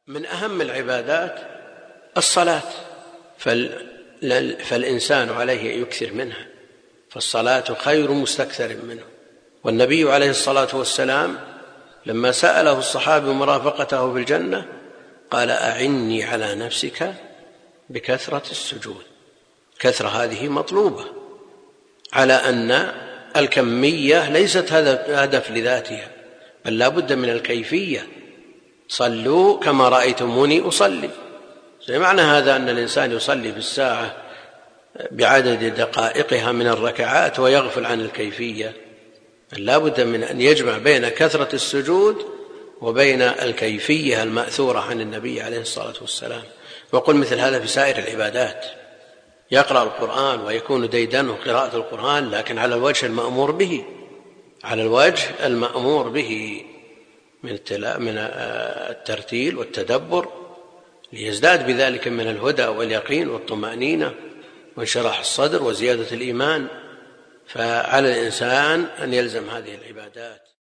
من أهم العبادات الصلاة، فالإنسان عليه أن يكثر منها، فالصلاة خير مستكثر منه. والنبي عليه الصلاة والسلام لما سأله الصحابي مرافقته في الجنة قال: أعني على نفسك بكثرة السجود. كثرة هذه مطلوبة، على أن الكمية ليست هدف لذاتها، بل لا بد من الكيفية. صلوا كما رأيتموني أصلي. معنى هذا أن الإنسان يصلي في الساعة بعدد دقائقها من الركعات ويغفل عن الكيفية. لا بد من أن يجمع بين كثرة السجود وبين الكيفية المأثورة عن النبي عليه الصلاة والسلام. وقل مثل هذا في سائر العبادات، يقرأ القرآن ويكون ديدنه قراءة القرآن، لكن على الوجه المأمور به، على الوجه المأمور به من الترتيل والتدبر، ليزداد بذلك من الهدى واليقين والطمأنينة وانشراح الصدر وزيادة الإيمان. فعلى الإنسان أن يلزم هذه العبادات.